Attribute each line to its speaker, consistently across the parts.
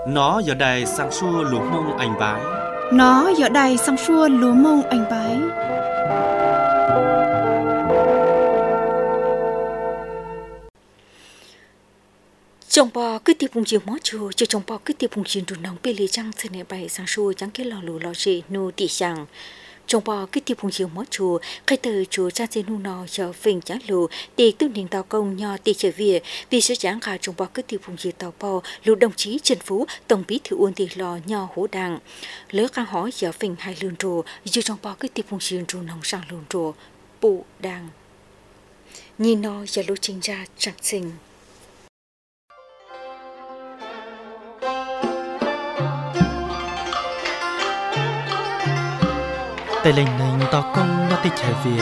Speaker 1: Nó giờ đài sang xua lúa mông anh bái.
Speaker 2: Nó giờ đài sang xua lúa mông anh bái.
Speaker 3: Trong bò cứ tiếp vùng chiều mót chùa, cho trong bò cứ tiếp vùng chiều đồn nóng bê lì trăng trên này bày sang xua chẳng cái lò lù lò gì nô tỉ sàng. Trong bò cứ tiếp vùng chiều mót chùa, khai từ chùa cha trên nu nò cho phình chẳng lù, để tu niệm tàu công nho tỉ trở về, vì sự chẳng khả trong bò cứ tiếp vùng chiều tàu bò, lù đồng chí Trần Phú, tổng bí thư uôn tỉ lò nho hổ đàng. Lỡ khang hỏi giờ phình hai lươn rùa, dù trong bò cứ tiếp vùng chiều rùa nòng sang lươn rùa, bụ đàng. Nhìn nó giờ lô trình ra chẳng sinh.
Speaker 4: Tại lệnh này tao công nó đi trở về.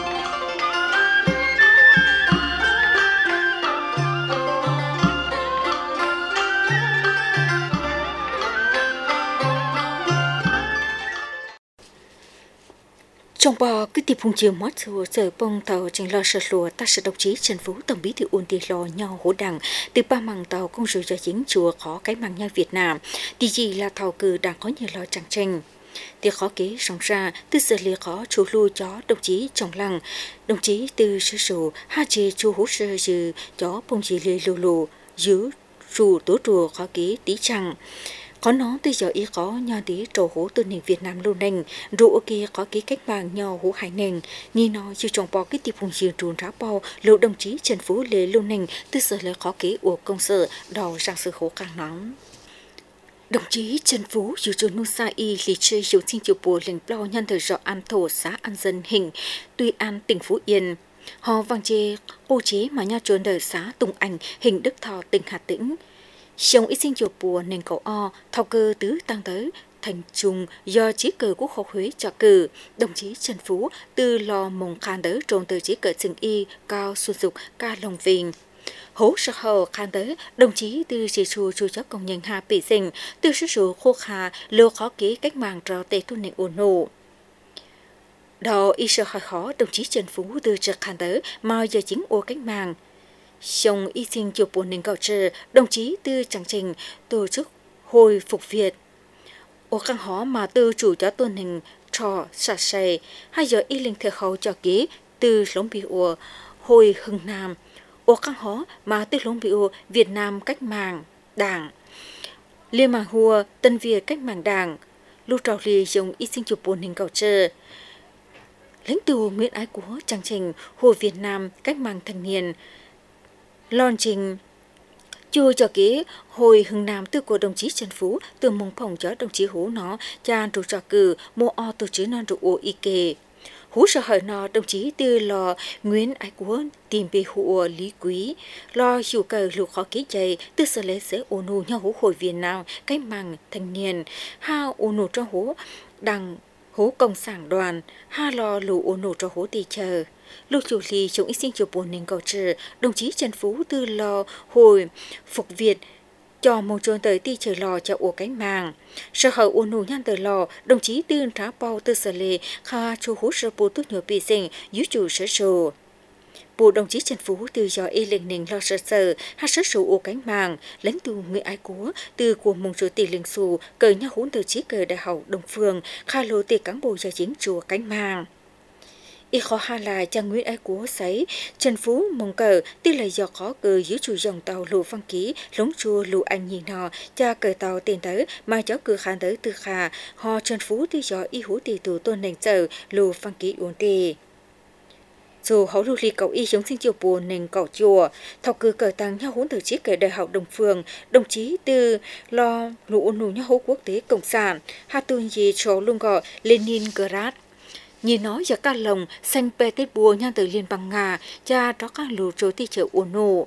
Speaker 3: Trong bò cứ tiếp vùng chiều mót chùa giờ bông tàu trình lo sơ lùa ta sẽ đồng chí Trần Phú tổng bí thư uôn tỉ lò nhau hổ đằng từ ba mằng tàu công sự cho chính chùa khó cái mằng nhau Việt Nam thì gì là thầu cử đang có nhiều lo chẳng tranh. Thì khó kế sống ra từ giờ lìa khó chú lưu cho đồng chí Trọng Lăng, đồng chí từ sư sổ ha chê chú hú sơ dư cho bông dì lìa lù lù giữ rù tố rùa khó kế tí chăng. Có nó từ giờ ý có nhau tí trổ hú từ nền Việt Nam lưu nành, rượu kia có ký cách mạng nhau hú hải nền, như nó dù trong bò cái tiệp vùng dì trùn rá bò lộ đồng chí Trần Phú lê lưu nành từ giờ lìa khó kế của công sở đào sang sự khổ càng nóng. Đồng chí Trần Phú dù cho nô sa y lý chơi hiểu xin chiều bùa lệnh bao nhân thời rõ an thổ xã An Dân Hình, Tuy An tỉnh Phú Yên. Họ vang chê ô chế mà nhau trốn đời xã Tùng Ảnh, Hình Đức Thọ tỉnh Hà Tĩnh. Xong ít xin chiều bùa nên cậu o, thao cơ tứ tăng tới, thành trùng do chí cờ quốc hội Huế cho cử. Đồng chí Trần Phú từ lò mông khan tới trốn từ chí cờ rừng y, cao xuân dục, ca lòng vinh. Hố sở hờ khan tới, đồng chí từ chỉ chùa chùa cho công nhân hà bị dình, từ sư sổ khô khá, lô khó ký cách mạng trò tê tu nền ổn nổ. Đó y sở hỏi khó, đồng chí Trần Phú từ trực khan tới, mà giờ chính ô cách mạng. Xong y sinh chụp bộ nền cầu trừ, đồng chí từ chương trình tổ chức hồi phục Việt. Ô khăn hó mà từ chủ cho tuần hình trò sạch sầy, hay giờ y linh thừa khẩu cho ký từ lống bị ủa hồi hưng Nam. Ô khăn hó mà từ lống bị ủa Việt Nam cách mạng đảng. Liên mạng hùa Tân Việt cách mạng đảng, lưu trào lì dùng y sinh chụp bộ nền cầu trừ. Lãnh tụ Nguyễn Ái Quốc chương trình hồi Việt Nam cách mạng thanh niên. Lon trình chùa cho kế hồi hưng Nam từ của đồng chí Trần Phú từ mong phòng cho đồng chí Hú nó cha trụ trò cử mô o tổ chức non trụ ô y kê. Hú sợ hỏi nó đồng chí từ lò Nguyễn Ái Quốc tìm bề hụ Lý Quý lo hiểu cờ lục khó ký chạy từ sở lễ sẽ ô nụ nhau hú hồi Việt Nam cái màng thanh niên ha ô nụ cho hú đằng hú công sản đoàn ha lo lù ô nụ cho hú tì chờ. Lúc chủ lý chúng ít sinh chủ bồn nên cầu trừ, đồng chí Trần Phú từ lò hồi phục Việt cho mong trốn tới ti trời lò cho ổ cánh màng. Sở hở ổ nụ nhăn tới lò, đồng chí tư trá bao tư sở lệ khá chú hút sở bố tốt nhỏ bị sinh dưới chủ sở sổ. Bộ đồng chí Trần Phú từ do y lệnh nền lo sở hát sở sổ ổ cánh màng, lãnh tụ người ái quốc từ của mong chủ tỷ lệnh xù cờ nhau hốn từ trí cờ đại học Đồng Phương khá lô tỷ cán bộ cho chính chùa cánh màng. Y khó hà là trang Nguyễn Ái Quốc sấy, Trần Phú mong cờ tức là do khó cờ dưới chủ dòng tàu lù văn ký, lống chùa lù anh nhìn họ, cha cờ tàu tiền tới mà cháu cờ khán tới từ khả, họ Trần Phú tư do y hú tỷ tù tôn nành chờ lù văn ký uống tì. Dù hấu lù lì cậu y giống sinh chiều bùa nền cậu chùa, thảo cử cờ tăng nhau hốn từ chí cờ đại học Đồng Phương, đồng chí từ lo lù nụ nhau hố quốc tế cộng sản, hạ tuần gì cho luôn gọi Leningrad. Như nói giờ ca lồng xanh Petersburg nhan từ Liên bang Nga cha đó các lù trôi ti chợ uốn nổ.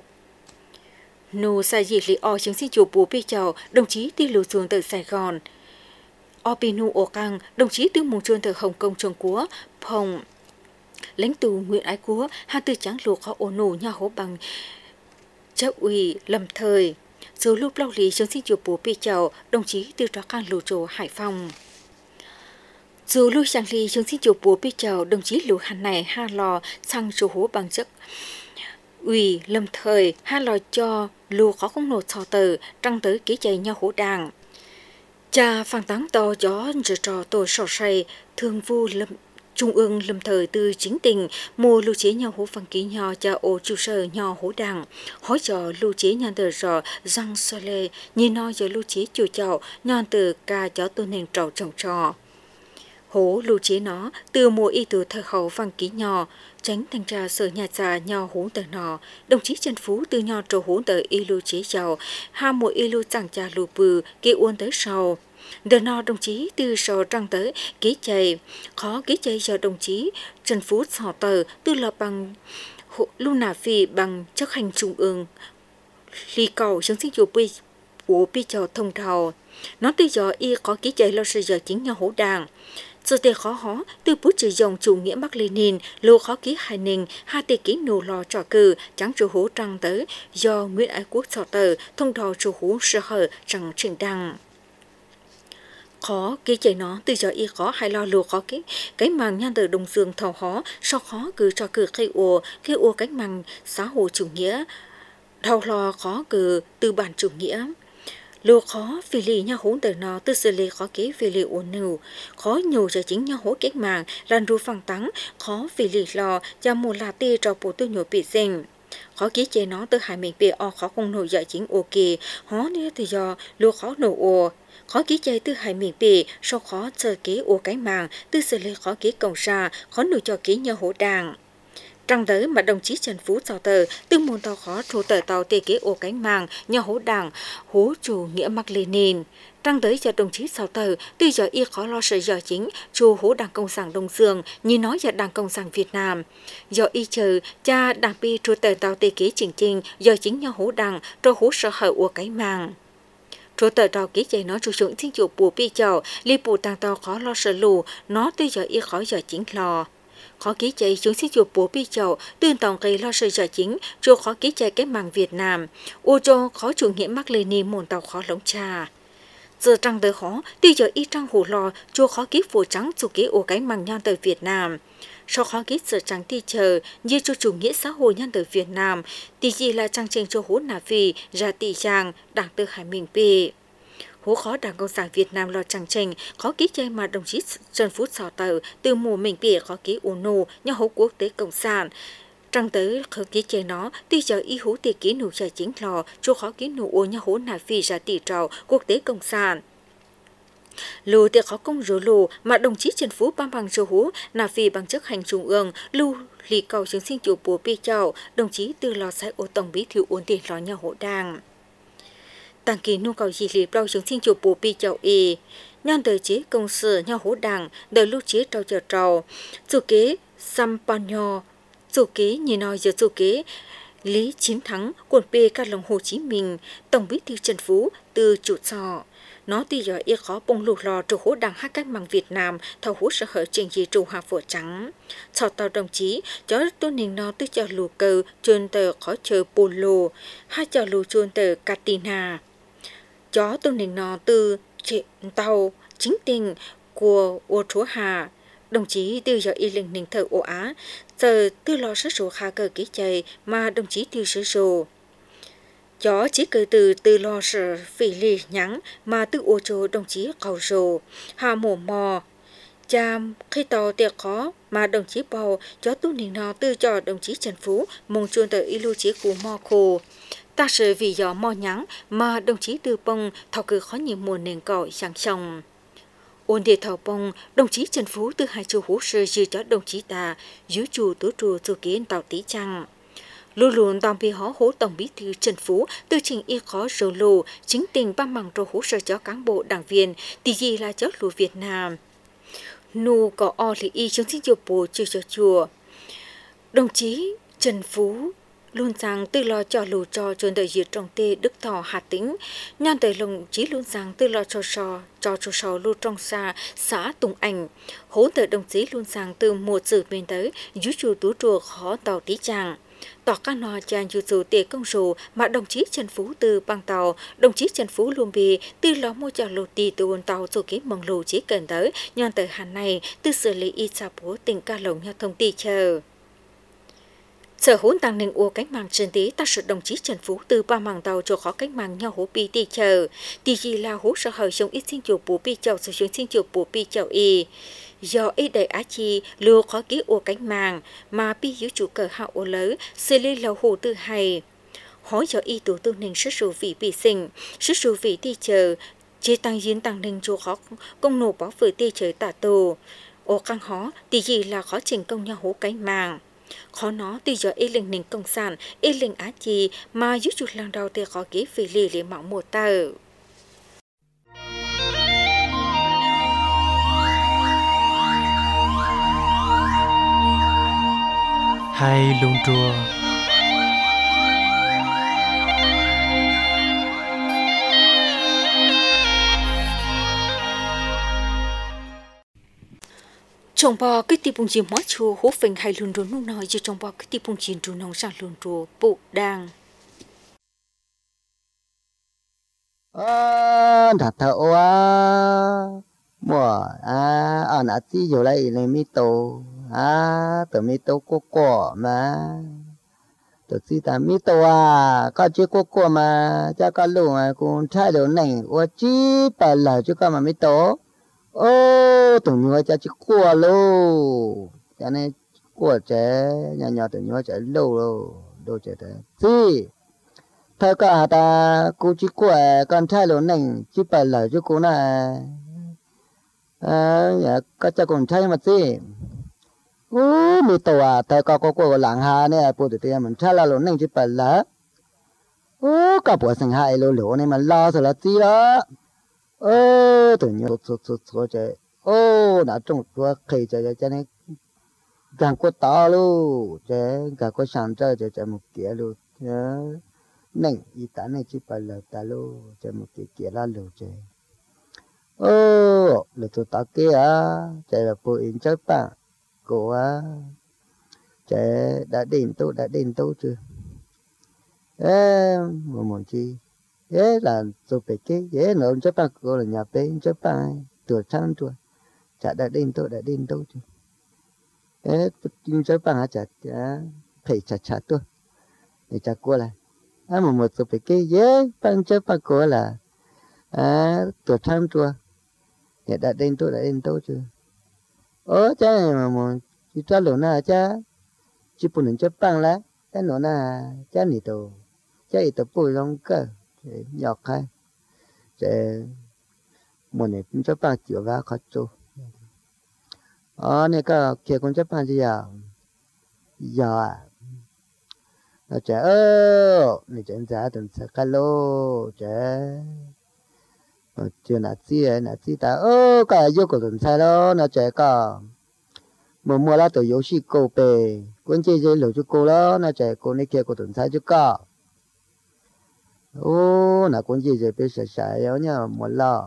Speaker 3: Nô sai gì lý o chứng sinh chủ bố bị chào đồng chí ti lù xuống từ Sài Gòn. Opinu ổ căng đồng chí từ mùng chuôn từ Hồng Kông Trung Quốc Phong. Lãnh tụ Nguyễn Ái Quốc hai từ trắng lù khó uốn nổ nhà hố bằng chấp ủy lầm thời. Dù lúc lâu lý chứng sinh chủ bố bị chào đồng chí từ đó các lù trôi Hải Phòng. Dù lưu sang ly chúng xin chụp bố bị chào đồng chí lưu hàn này ha lò sang chủ hố bằng chất ủy lâm thời hai lò cho lù khó không nổ thọ tử trăng tới ký chạy nhau hổ đàng cha phang táng to gió giờ trò tổ sò say thương vu lâm trung ương lâm thời từ chính tình mua lưu chế nhau hổ phang ký nhau cha ô chu sơ nhau hổ đàng hỏi cho lưu chế nhau từ rò răng sơ lê nhìn nói giờ lưu chế chùa chậu nhau từ ca cho tôn nền trầu trồng trò hổ lưu chế nó từ mùa y từ thời hậu phang ký nhau tránh thanh tra sở nhà trà nhau hú tờ nọ đồng chí Trần Phú từ nhau trầu hú tờ y lưu chế giàu ha mùa y lưu chẳng trà lù bừ kê uốn tới sau đợt nọ đồng chí từ sau trăng tới ký chạy khó ký chạy cho đồng chí Trần Phú sọ tờ từ là bằng lưu nà phi bằng chấp hành trung ương ly cầu chống sinh chủ quy của pi cho thông thầu nó từ giờ y có ký chạy lo sự giờ chính nhau hổ đàng sự tệ khó hó từ bút chữ dòng chủ nghĩa Mác Lênin lô khó ký hai nền hai tệ ký nô lò trò cử chẳng chủ hố trăng tới do Nguyễn Ái Quốc sọ tờ thông thầu chủ hố sơ hở chẳng trình đăng khó ký chạy nó từ giờ y khó hay lo lô khó cái màng nhan từ đồng dương thầu hó so khó cử cho cử cây ua cái màng xã hội chủ nghĩa thầu lo khó cử từ bản chủ nghĩa lô khó vì lý nhau hỗn tờ nó từ xử lý khó kế vì lý ổn nưu khó nhiều cho chính nhau hỗ cách mạng lan ru phăng tắng khó vì lý lo cho một là tê cho bộ tư nhổ bị sinh khó ký chế nó từ hai mình bị khó không nổi dạy chính ok khó nữa thì do lô khó nổ ồ khó ký chế từ hai mình bị sau khó chờ ký ồ cái mạng từ xử lý khó ký cổng xa khó nổi cho ký nhau hỗ đàng trăng tới mà đồng chí Trần Phú sọ tờ từ môn tàu khó thủ tờ tàu tê kế ổ cánh màng nhau hố đảng hố chủ nghĩa Mác Lênin trăng tới cho đồng chí sọ tờ từ giờ y khó lo sự giờ chính chủ hố đảng cộng sản Đông Dương như nói giờ đảng cộng sản Việt Nam do y chờ cha đảng pi thủ tờ tàu tê kế chỉnh giờ chính nhau hố đảng rồi hố sở hở ổ cánh màng chủ tờ tàu ký chạy nó chủ dụng thiên chủ bù pi chào li bù tàng tàu khó lo sự lù nó từ giờ y khó giờ chính lo khó ký chạy chúng sẽ chụp bố bi chậu tương tổng cây lo sự giờ chính cho khó ký chạy cái màng Việt Nam ô cho khó chủ nghĩa Mác Lênin môn tàu khó lống trà giờ trăng tới khó tuy giờ y trăng hủ lò cho khó ký phủ trắng chủ ký ô cái màng nhan tới Việt Nam sau khó ký giờ trắng ti chờ như cho chủ nghĩa xã hội nhan tới Việt Nam thì gì là trang trình cho hố nà phi ra tỷ trang đảng từ hải mình pi hố khó đảng cộng sản Việt Nam lo chẳng trình khó ký chơi mà đồng chí Trần Phú sọ tờ từ mùa mình bịa khó ký UNO nhà hố quốc tế cộng sản trăng tới khó ký chơi nó tuy giờ y hú tỷ ký nụ trời chính lò cho khó ký nụ ô nhà hố nà phi ra tỷ trào quốc tế cộng sản lù tiệc khó công rối lù mà đồng chí Trần Phú ban bằng cho hú nà phi bằng chức hành trung ương lưu lì cầu chứng sinh chủ bùa pi chào đồng chí từ lò sai ô tổng bí thư ổn định lò nhà hố đảng tăng kỳ nhu cầu gì liệp đau chứng sinh chủ bù pi chậu y nhân đời chế công sự nhau hố đảng đời lưu chế trâu chờ trâu chủ kế Sampanyo chủ kế nhìn nói giờ chủ kế Lý Chiến Thắng quần p các lòng Hồ Chí Minh tổng bí thư Trần Phú từ chủ trò nó tuy giờ y khó bông lụt lò trụ hố đảng hát cách mạng Việt Nam thầu hố sở hở trình gì trụ hạ phổ trắng cho tàu đồng chí cho tôi nhìn nó từ cho lù cờ chuyên tờ khó chờ polo hai cho lù chuyên tờ Katina chó tôi nhìn nó từ tàu chính tình của ô chúa Hà đồng chí từ giờ y linh ninh thờ ô Á giờ từ lo sát số khá cờ ký chạy mà đồng chí tiêu sử số chó chỉ cử từ lo sở phỉ lì nhắn mà từ ô chỗ đồng chí cầu rồ hà mổ mò cha khi tàu tiệc khó mà đồng chí bầu chó tu nhìn nó từ cho đồng chí Trần Phú mong chuôn tới y lưu chí của mò khô ta sợ vì gió mò nhắn mà đồng chí từ bông thảo cử khó nhiều mùa nền cõi sang sông ôn địa thảo bông đồng chí Trần Phú từ hai chủ hú sơ dư cho đồng chí ta giữ chủ tứ trụ chủ kiến tàu tí trăng luôn luôn đồng bị hó hố tổng bí thư Trần Phú từ trình y khó rồ lù chính tình ba mằng trò hú sơ cho cán bộ đảng viên thì gì là chó lù Việt Nam nù có o lý y chống sinh chùa bồ chưa cho chùa đồng chí Trần Phú luôn rằng từ lo cho lù cho chuyên đời diệt trong tê Đức Thọ Hà Tĩnh nhan đời lồng chí luôn rằng từ lo cho sò lưu trong xa xã Tùng Ảnh hỗ trợ đồng chí luôn rằng từ một sự bên tới giữ chủ tú chùa khó tàu tí chàng tỏ các nò chàng dù dù tệ công dù mà đồng chí Trần Phú từ bằng tàu đồng chí Trần Phú luôn bị từ lo mua cho lù tì từ ôn tàu dù ký mong lù chỉ cần tới nhan tới hàn này từ xử lý y xa bố tình ca lồng nhau thông tì chờ Sở hỗn tăng nên ua cánh màng trên tí ta sự đồng chí Trần Phú từ ba màng tàu cho khó cánh màng nhau hố pi tì chờ. Tì gì là hố sở hời trong ít sinh chủ bố pi chậu sở xuống sinh chủ bố pi chậu y. Do ít đầy á chi lưu khó ký ua cánh màng mà pi hiếu chủ cờ hạ ua lỡ xử lý lầu hồ tư hay. Hỏi cho y tù tương ninh sức sù vị bị sinh, sức sù vị tì chờ. Chế tăng diễn tăng ninh chủ khó công nổ báo vừa tì chờ tả tù. Ua căng hó tì gì là khó trình công nhau hố cánh màng. Khó nó tuy do ý linh nền công sản, ý linh á chi mà giúp chuột lần đầu tiên khó ký vì lì lì mạo mùa tờ.
Speaker 4: Hay luôn chùa.
Speaker 3: Trong bò cái tiệm bông chim mót chùa hố phình hay luôn rốn nung nói cho trong bò cái tiệm bông chim trù nông sang luôn chùa bộ đàng.
Speaker 5: Thật thợ quá mùa ở nãy tí giờ lại này mi tô từ mi tô cô cổ mà từ khi ta mi tô có chiếc cô cổ mà cha có lù mà cũng thay đổi này ô chi bà là chứ có mà mi tô tụi nhỏ cha chỉ qua lô cho nên qua trẻ nhỏ nhỏ tụi nhỏ trẻ lâu lô đâu trẻ thế gì thôi cả ta cô chỉ qua con trai lớn này chỉ phải là cho cô này có cha con trai mà gì mi tổ thôi có cô làng hà này bố tụi mình trai là lớn này chỉ phải là cả bố sinh hai lô lô này mà lo rồi là gì đó tụi nhỏ số chơi đã trông tua khi chơi cho nên càng có to luôn chơi càng có sáng chơi chơi một kia luôn này ý ta này chỉ phải là ta luôn chơi một kia là luôn chơi là tụi ta kia chơi là phụ in chơi bạn của chơi đã đến tốt chưa một món chi là tôi phải cái nó chơi bạn của là nhà bên chơi bạn tuổi tháng tuổi chả đã đến đâu chứ chơi bằng chả phải chả tôi để chả qua lại một số cái bằng chơi bằng của là tuổi tháng tuổi để đã đến đâu chứ cha mà một chỉ cho lỗ na cha chỉ phụ nữ chơi bằng lá cái lỗ na cha nị tổ cha ít tổ bồi long cơ nhọc hay một này cũng chơi bằng kiểu và khó chơi này có kia con chấp hành gì giờ nó trẻ này trẻ giá từng sẽ cá lô trẻ chưa nãy chi ta cả yêu của từng sai đó nó trẻ cả mua lá từ yêu sĩ cô bề quân chơi chơi lẩu cho cô đó nó trẻ cô này kia của từng sai chứ cả là quân chơi chơi bây giờ sai yếu nhá mua lo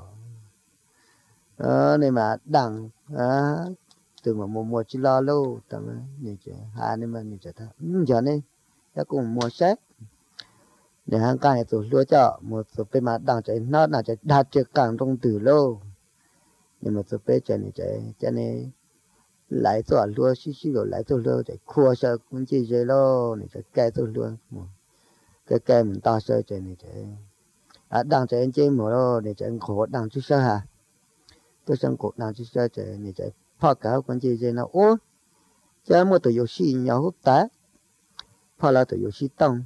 Speaker 5: này mà đằng từ mà mua chỉ lo lâu tầm này chứ nên mà này chứ ta giờ này ta cũng mua sách để hàng cái này rồi lúa cho một số bên mà đang chạy nó là chạy đạt được càng trong từ lâu nhưng mà số bên chạy này lại rồi lúa xí rồi lại rồi lúa chạy khua sợ cũng chỉ chơi lo này chạy cây rồi luôn cái mình to sợ chạy này chạy đang chạy trên một lo để chạy khổ đang chút sợ hả tôi sang cổ đang chút sợ chạy này chạy phá cả con chơi nó cha mua từ游戏nhau hút tá phá là từ游戏tông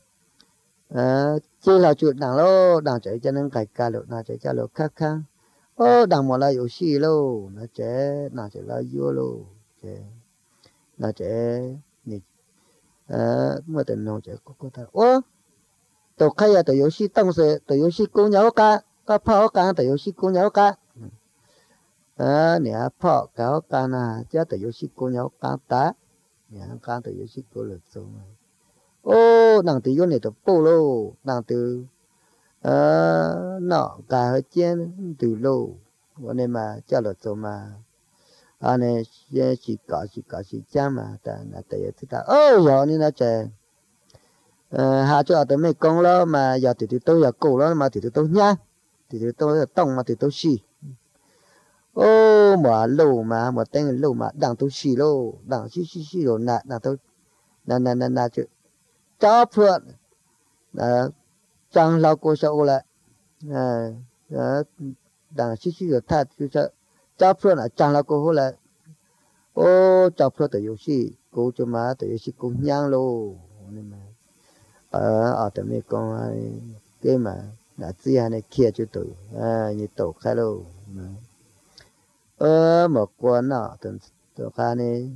Speaker 5: chơi là chuyện đằng lo đằng chạy cho nên cài cà lợn chạy cho lợn khác khác đằng một là游戏lo nó chạy là vô lo chạy nó chạy nè mua từ nó chạy có ta tổ khai là từ游戏tông rồi từ游戏cũng nhau cả có phá cả từ游戏cũng nhau cả nè phò cáo ca na chứ từ yêu sĩ cô nhau cá tá nè cá từ yêu sĩ cô lực sống nàng từ yêu này từ bô lô nàng từ nọ cả hơi chén từ lô nên mà cho lực sống mà này chỉ có cha mà ta là từ yêu ta giờ nên là trẻ hạ cho từ mấy con lo mà giờ từ tôi giờ cổ lo mà từ tôi nhá từ tôi là tông mà từ tôi xì mà lâu mà tên lâu mà đằng tôi xì lô đằng xì lô nè đằng tôi nà chứ cho phượng chẳng lao cô sợ lại đằng xí xí thật chứ sợ cho phượng là chẳng lao cô hô lại ô cho phượng tự yếu xí cô cho má tự yếu xí cũng nhang lô ở tầm này con cái mà đã chia này kia chứ tụi như tổ khai lô một con nọ tụi khai này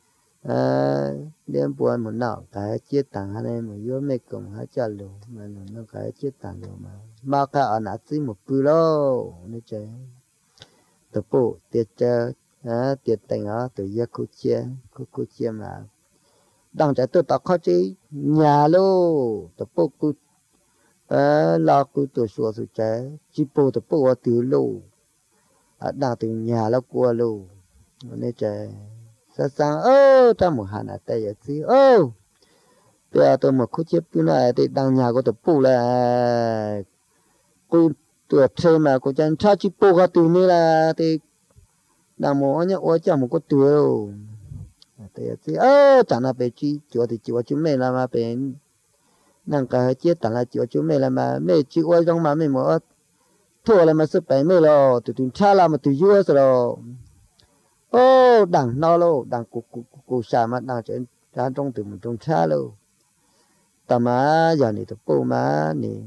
Speaker 5: đêm buồn một nọ cái chia tặng này một vô mấy cùng hai chả luôn mà nó cái chia tặng luôn mà cái ở nãy xí một bự lô nên chơi tụi bộ tiệt chơi tiệt tình ở tụi gia khu chia mà đang chạy tôi tao khó chứ nhà lô tụi bộ cứ lo cứ tụi xua tụi trẻ chỉ bộ tụi bộ ở từ lô đang từ nhà nó qua lô nên chơi sang ta một hàng là tay vậy chứ bây giờ tôi một khu chép cái này thì đang nhà của tôi phụ là cô tuổi thơ mà cô chẳng cha chỉ phụ cái tuổi này là thì đang một nhá ôi chẳng một cái tuổi đâu tay vậy chứ chẳng là về chi chúa thì chúa chúng mình là mà về năng cái chết chẳng là chúa chúng mình là mà mấy chỉ ôi trong mà mình một thua là mà sức bảy mươi rồi tụi cha là mà tụi vua rồi đằng nó lô đằng cụ xà mà đằng trên trán trong từ một trong xa lô ta mà giờ này tập bộ mà này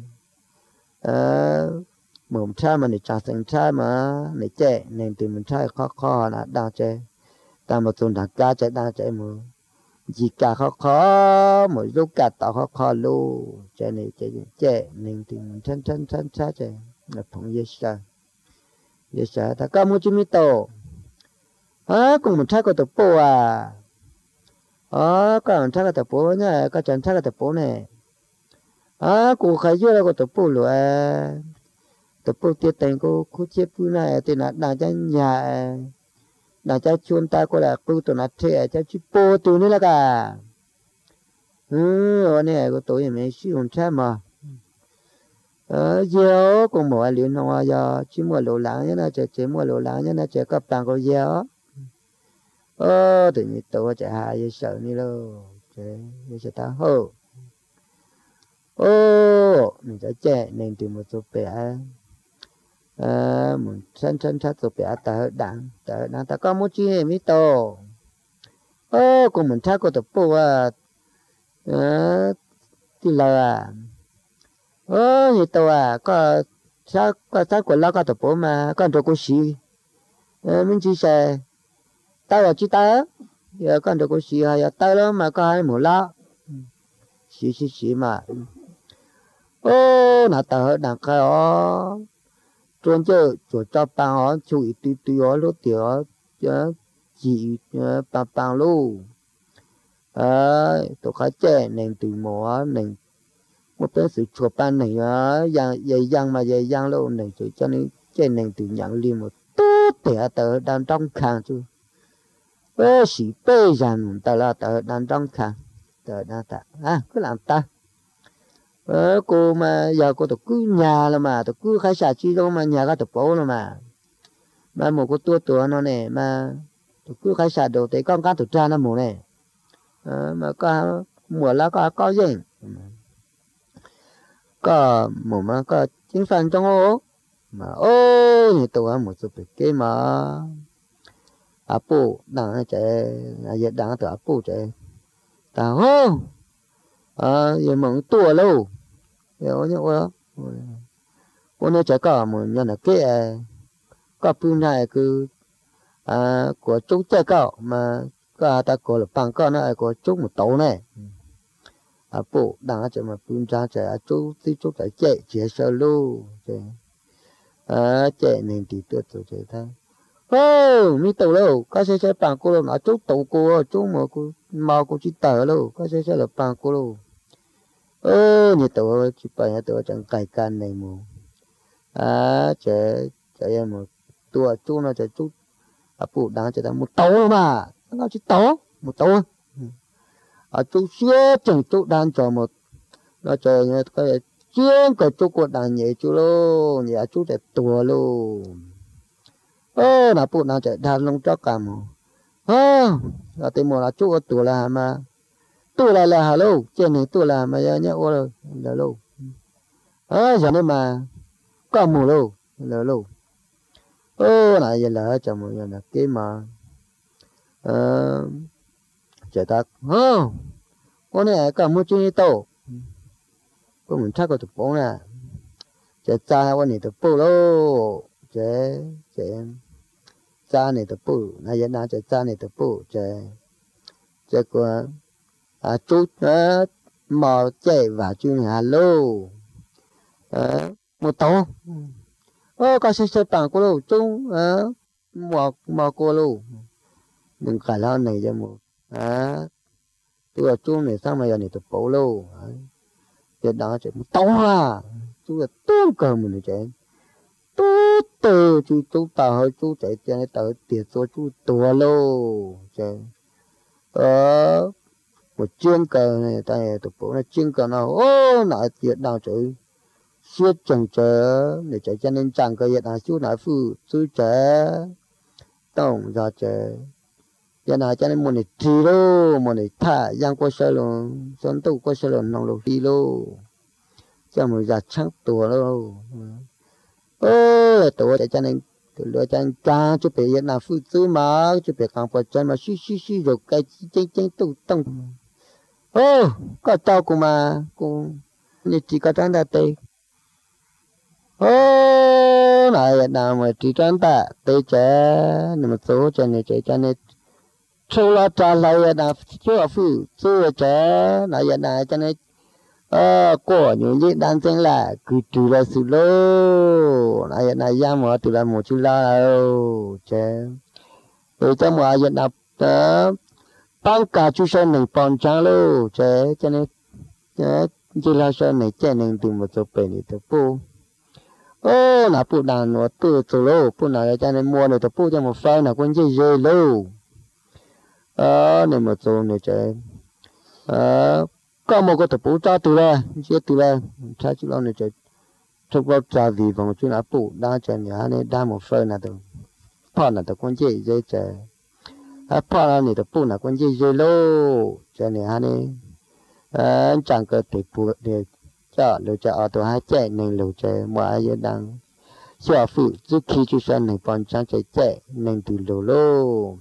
Speaker 5: một xa mà này trả thành xa mà này chạy nên từ một xa khó là đằng chạy ta một tuần đằng cá chạy đằng chạy mà gì cả khó một lúc cả tao khó lô chạy này chạy nên từ một chân xa chạy là phong yes sa ta có một chút mi tổ cùng một thác có tập bộ có một thác có tập bộ nhá có chẳng thác có tập bộ này cụ khai chưa có tập bộ rồi tập bộ tiết tình cô khu chế phu này thì là đàn cha nhà đàn cha chuôn ta có là cô tụi nó thế cha chỉ bộ tụi này là cả này có tối mấy xíu không cha mà dẻo cùng một liền hoa giờ chỉ mua lỗ láng nhá chỉ mua lỗ láng nhá chỉ có bằng có dẻo tự nhiên tôi chạy hạ vậy sợ như lo vậy sẽ ta hô mình sẽ chạy nên từ một số bé một chân sát số bé ta đặng ta có một chi mi to cùng mình thắc có tập bộ thì là như tôi có sát của nó có tập bộ mà có đồ có gì mình chỉ sẽ tao là chỉ tao giờ con được có xì hay tao đó mà có hai mũ lá xì mà nãy tao đang khai trốn chơi chỗ cho bằng họ chui tùy họ lúc tiểu chỉ bằng luôn tôi khai chơi nên từ mỏ nên một cái sự chụp ban này giang mà giang luôn này cho nên chơi nên từ nhận liền một tốt để tao đang trong khang chứ sĩ bê rằng ta là ta đang trong khang ta đang cứ làm ta cô mà giờ cô tập cứ nhà là mà tập cứ khai xả chi đâu mà nhà cái tập bố là mà một cái tua nó này mà tập cứ khai xả đồ thì con cá tập tra nó mù này mà có mùa lá có gì có mùa mà có chính phần trong ô mà như tôi một số cái mà bố đang chạy giờ đang từ bố chạy ta hô giờ mong tua lâu giờ nhớ ô nó chạy cả một nhân là cái có pin này cứ của chú chạy cả mà có ta có là bằng con này của chú một tàu này bố đang chạy mà pin ra chạy chú chạy sơ lô chạy nên thì tôi chạy thay mi tàu đâu có xe bằng cô luôn ở chú tàu cô chú mà cô mau cô chỉ tờ đâu có xe là bằng cô luôn như tàu chỉ phải tàu chẳng cài can này mà chạy em một tua chú nó chạy chú phụ đang chạy một tàu mà nó chỉ một tàu chú xưa chẳng chú đang cho một nó chạy cái chuyên cái chú của đàn nhảy chú luôn nhảy chú chạy tua luôn là phụ nào chạy đàn lông cho cả mà là tìm một là chú ở tuổi là mà tôi là hà lô trên này tôi là mà nhá ô rồi là lô giờ này mà có mù lô là lô này giờ là chồng mọi người là cái mà chạy ta con này cả một chuyện to có mình chắc có được bóng nè chạy cha con này được bù lô chạy cha này được bù này giờ nào chạy cha này được bù chạy qua chút mò chạy vào chú nhà lô một tàu có xe bằng cô lô chung mò cô lô đừng cả lo này cho một tôi là chung này sao mà giờ này tôi bỏ lô giờ đó chạy một tàu chú là tốt cờ mình chạy tốt từ chú tàu hơi chú chạy cho nên tàu tiền số chú tua lô chạy một chuyên cờ này tại tụi bố là chuyên cờ nào nói chuyện nào chữ suốt chẳng chờ để chạy cho nên chẳng có hiện nào chú nói phụ chú trẻ tổng ra trẻ giờ nào cho nên một này trì lô một này thả giang qua sơ luôn xuân tu qua sơ luôn nòng lô đi lô cho một già trắng tuổi lô tuổi để cho nên từ lựa chọn cha chú bị hiện nào phụ chú mà chú bị càng phải chân mà xí rồi cái chân tu tông có tao cũng mà cũng như chỉ có trắng ta tê này nào mà chỉ trắng ta tê trẻ nhưng mà số cho này trẻ cho này sau đó trả lời là chưa phụ chưa trẻ này này cho này của những gì đang trên là cứ trừ ra sự lô này ra mà từ là một chú la trẻ rồi cho mà hiện nào tăng cả chú sơn này còn trang lô trẻ cho nên chỉ là sơn này trẻ nên từ một số bể này từปูlàปูđàn nó từ từ lôปูnào cho nên mua này từปูcho một phay là con gì dễ lô nên một số này trẻ có một cái từปูcha từ là chỉ từ là cha chú lo này trẻ chụp vào cha vì bằng chú làปูđang trẻ nhà này đang một phay là từ phò là từ con gì dễ trẻ phò là này từปูlà con gì dễ lô cho nên anh ấy chẳng có thể phụ để cho lối cho ở tổ hai trẻ nên lối trẻ mọi người đang xóa phụ trước khi chú sơn này còn trang trẻ nên từ lô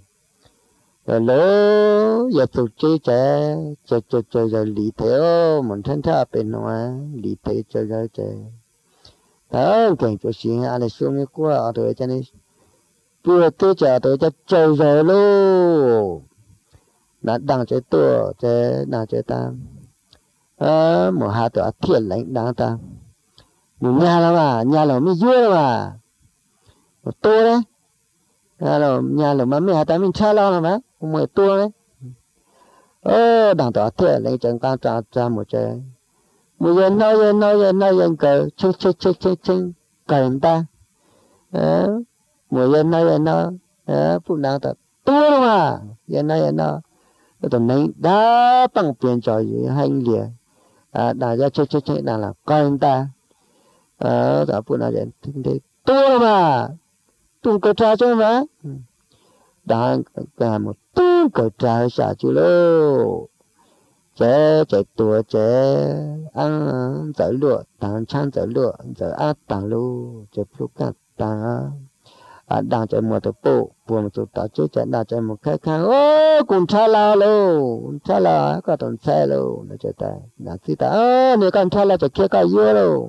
Speaker 5: lô giờ tụi trẻ rồi lý thế mình thân thà bên ngoài lý thế chơi đó cảnh cho xin anh ấy xuống cái qua ở tổ cho nên vừa tới chờ tôi cho chơi rồi lô đã đang chơi tua chơi đang chơi ta một hai tuổi thiệt lãnh đang ta một nhà là mới vui mà một tua đấy nhà là mà mẹ ta mình cha lo mà một tua đấy đang tuổi thiệt lãnh chẳng can tra một chơi một giờ nói cờ chinh cờ ta một giờ nói phụ nữ ta tua mà giờ nói tụi này đã bằng tiền cho gì hành liền đại gia chơi đang là coi anh ta đó phụ nữ vậy thì tua mà tung cờ trà cho mà đang cả một tung cờ trà xả chú lô chạy tua chạy ăn dở lụa tàng chăn dở lụa dở át tàng lô chạy phụ cát tàng đang chạy một tổ bộ buồn một tổ chơi chạy đang chạy một cái khang cùng cha la có tuần xe lô nó chạy tay đang xí ta nếu con cha la chạy kia cái gì lô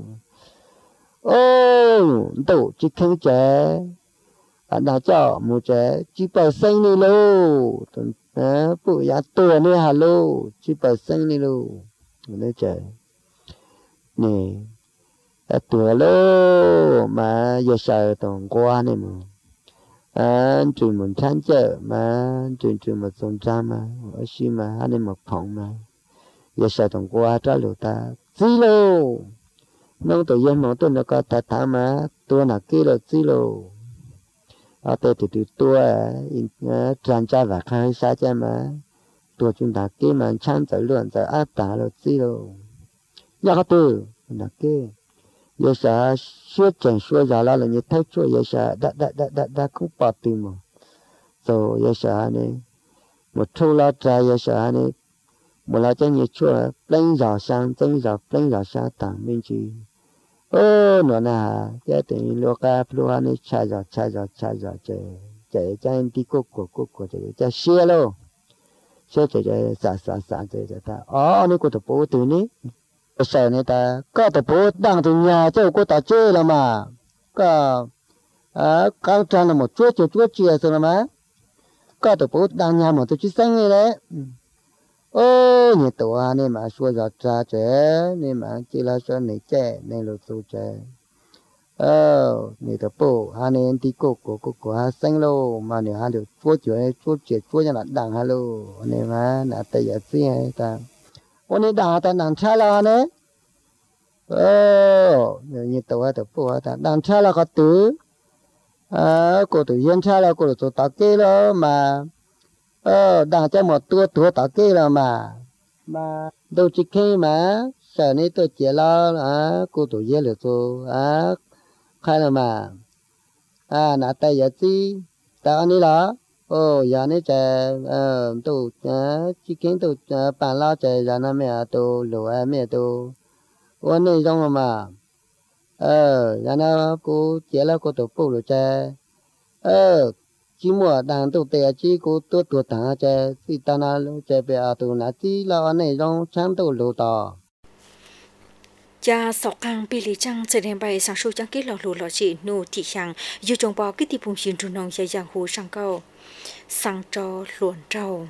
Speaker 5: tổ chỉ khang chạy đang cho một chạy chỉ bảo xanh đi lô tuần phụ ya tuổi này hà lô chỉ bảo xanh đi lô nó chạy nè tuổi lô mà giờ sợ tuần qua này mà chuyện mình chán chợ mà chuyện một tuần tra mà ở xí mà anh em một phòng mà giờ sợ tuần qua trả lụt ta xí lô nông tự nhiên một tuần nó có thả mà tua nào kia là xí lô ở đây từ tua tràn tra và khai xa cha mà tua chúng ta kia mà chán chợ luôn chợ áp tả là xí lô nhà có từ là kia giờ sợ suốt chẳng suốt giờ là như thế suốt giờ sợ đã không bỏ tìm mà rồi giờ sợ này một thu la trai giờ sợ này một là cho nhiều chua lên giỏ sang chân giỏ tặng bên chi nó nà cái tiền lúa này chạy giỏ chạy chạy đi cục chạy xe luôn xe chạy chạy ta này có tập bộ từ ní sợ này ta có tập bộ đang từ nhà cho có ta chơi là mà có các trang là một chuột chia rồi mà có tập bộ đang nhà một tôi chỉ sang này đấy nhị tổ này mà xua giọt ra trẻ này mà chỉ là cho này trẻ này là tu trẻ nhị tập bộ này đi cô sang lô mà này được chuột cho nó đằng hello này mà là tay giả gì ta này đằng ta đằng cha là này nhị tổ tập bộ ta đằng cha là có tử cô tự nhiên cha là cô tự tạo cái đó mà đang cho một tua tạo cái là mà đâu chỉ khi mà sợ này tôi chỉ lo cô tổ ye được tôi khai là mà nãy tay giờ gì tao anh đi đó giờ này trẻ tôi chỉ kiến tôi bàn lo trẻ giờ này mẹ tôi lúa mẹ tôiวันนี้trong mà giờ này cô chỉ là cô tổ phụ rồi trẻ chỉ mua đàn tụ tè chỉ cô tua thằng trẻ thì ta na trẻ bé tụ na chỉ là anh này trong sáng tụ lúa to
Speaker 3: cha sọc hàng bị lý trang sẽ đem bài sáng số trang kết lọ lúa chỉ nô thị hàng dù trồng bò cái tiệm bùng xin trôn nong dài dài hồ sang câu sang trò luồn trâu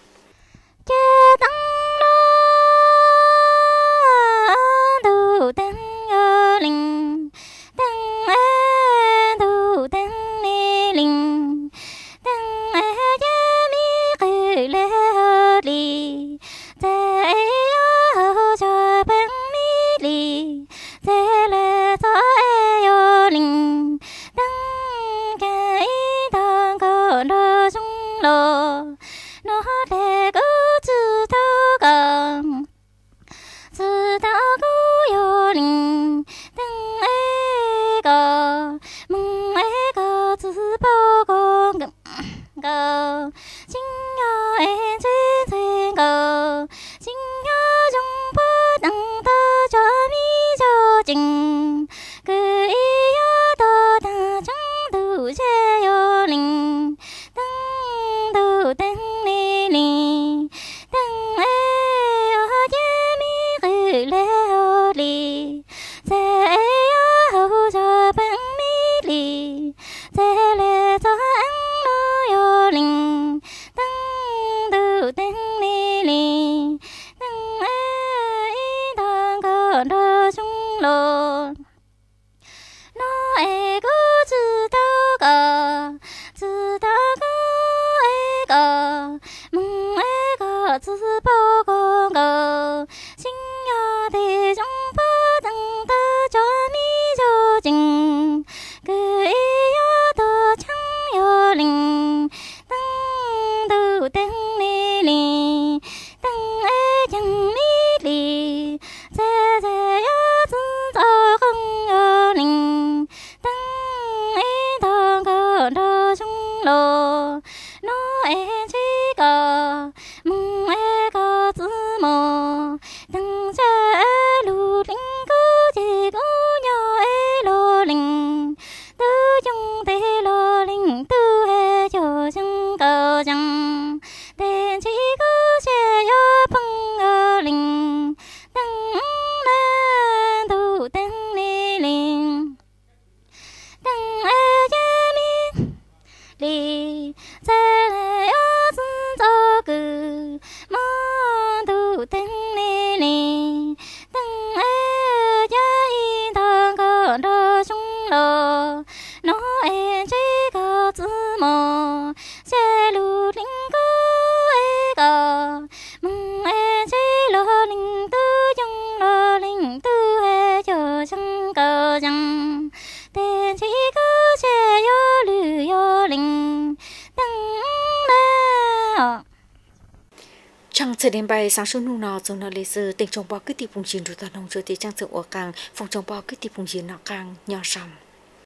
Speaker 3: sẽ đem bài sáng sớm nung nọ trong nọ lê sơ tình trong bao cái tiệp phùng chiến rồi ta nông rồi thì trang sự ở càng phòng trong bao cái tiệp phùng chiến nọ càng nhỏ sầm